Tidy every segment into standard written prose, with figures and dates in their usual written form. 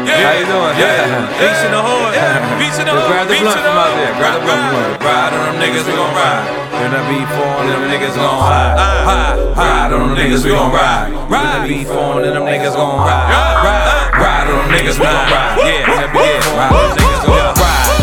How you doing? Beach in the hood. Beach in the hood. Grab the blunt from out there. Grab the blunt from out there. Ride on them niggas, we gon' ride. When I be falling, Them niggas gon' ride. Ride on them niggas, we gon' ride. when I be falling, them niggas gon' ride. Ride on them niggas, we gon' ride. Yeah, when I be Ride on them niggas, we gon'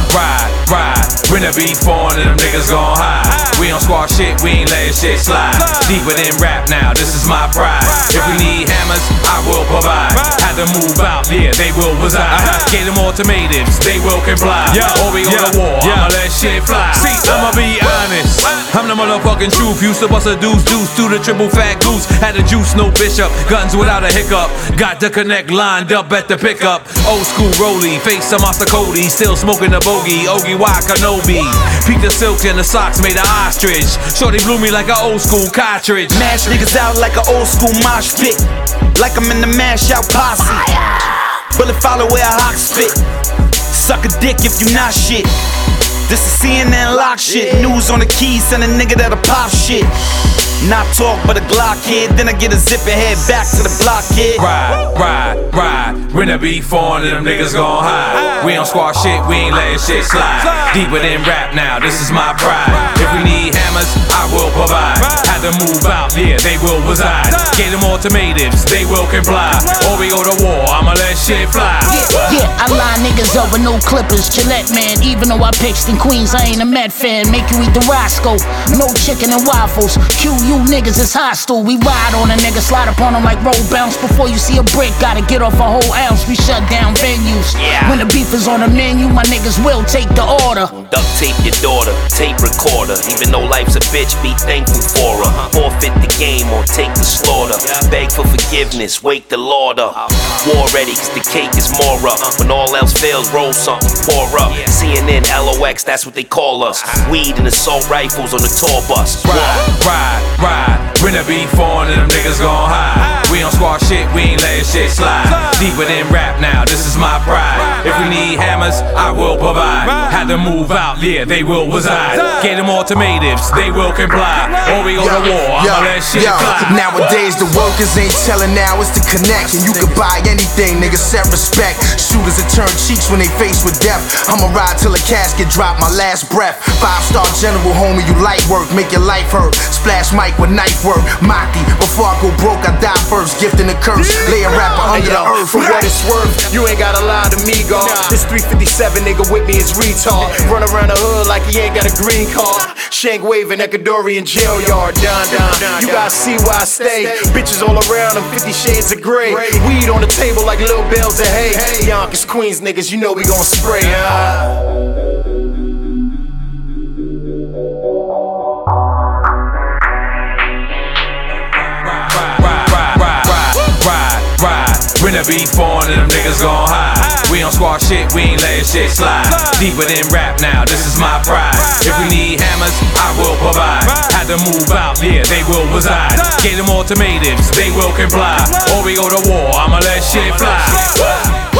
ride. When the beef on and them niggas gon' hide. We don't squash shit, we ain't letting shit slide. Deeper than rap now, this is my pride. If we need hammers, I will provide. Had to move out, yeah, they will reside. Gave them ultimatums, they will comply. Or we go to war, I'ma let shit fly. See, I'ma be honest, I'm the motherfucking truth. Used to bust a deuce to the triple fat goose. Had a juice, no bishop, guns without a hiccup. Got the connect lined up at the pickup. Old school rollie, face some Master Cody. Still smoking the bogey, Ogie Y Kenobi. Peep the silk and the socks made of ostrich. Shorty blew me like an old school cartridge. Mash niggas out like an old school mosh pit. Like I'm in the mash out posse. Bullet follow where a hawk spit. Suck a dick if you not shit. This is CNN lock shit. News on the keys, send a nigga that'll pop shit. Not talk but a Glock kid. Then I get a zip and head back to the block kid. Ride. When the beef on and them niggas gon' hide. We don't squash shit, we ain't letting shit slide. Deeper than rap now, this is my pride. If we need hammers, I will provide. Had to move out, yeah, they will reside. Gave them ultimatums, they will comply. Or we go to war, I'ma let shit fly. Yeah, I line niggas up with no clippers. Gillette man, even though I pitched in Queens, I ain't a Met fan. Make you eat the Roscoe, no chicken and waffles. You niggas is hostile. We ride on a nigga, slide up on him like roll bounce. Before you see a brick, gotta get off a whole ounce. We shut down venues. When the beef is on the menu, my niggas will take the order. Duct tape your daughter, tape recorder. Even though life's a bitch, be thankful for her. Forfeit the game or take the slaughter. Beg for forgiveness, wake the Lord up. War ready, cause the cake is more up. When all else fails, roll something, pour up. CNN, LOX, that's what they call us. Weed and assault rifles on the tour bus. Ride. When the beef on and them niggas gon' hide. We don't squash shit, we ain't letting shit slide. Deeper than rap now, this is my pride. If we need hammers, I will provide. Had to move out, yeah, they will reside. Gave them ultimatums, they will comply. Or we go to war, I'ma let shit fly. Nowadays the workers ain't telling, now it's the connect. And you can buy anything, niggas set respect. Shooters that turn cheeks when they faced with death. I'ma ride till a casket drop my last breath. 5-star general, homie, you light work, make your life hurt. Splash mic with knife work. Maki, before I go broke, I die first. Gifting a curse, lay a rapper under the earth. For what it's worth, you ain't gotta lie to me, God. This 357 nigga with me is retard. Run around the hood like he ain't got a green card. Shank waving Ecuadorian jail yard. Down. You gotta see where I stay. Bitches all around, them 50 shades of gray. Weed on the table like little bales of hay. Yonkers, Queens niggas, you know we gon' spray. When the beef on and them niggas gon' hide. We don't squash shit, we ain't letting shit slide. Deeper than rap now, this is my pride. If we need hammers, I will provide. Had to move out, yeah, they will reside. Gave them ultimatums, they will comply. Or we go to war, I'ma let shit fly.